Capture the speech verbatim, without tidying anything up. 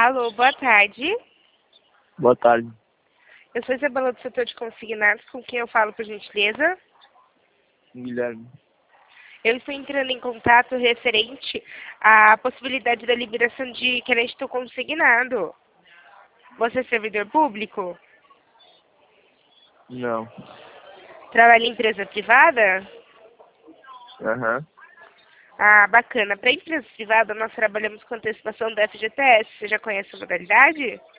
Alô, boa tarde. Boa tarde. Eu sou Isabela do setor de consignados, com quem eu falo, por gentileza. Guilherme. Eu estou entrando em contato referente à possibilidade da liberação de crédito consignado. Você é servidor público? Não. Trabalha em empresa privada? Aham. Ah, bacana. Para empresa privada, nós trabalhamos com antecipação do F G T S. Você já conhece a modalidade?